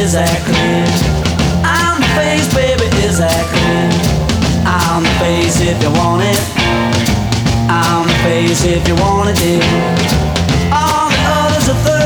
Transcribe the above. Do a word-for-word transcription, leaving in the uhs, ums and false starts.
is that clear? I'm the face, baby, is that clear? I'm the face if you want it. I'm the face if you want it, dear. All the others are third.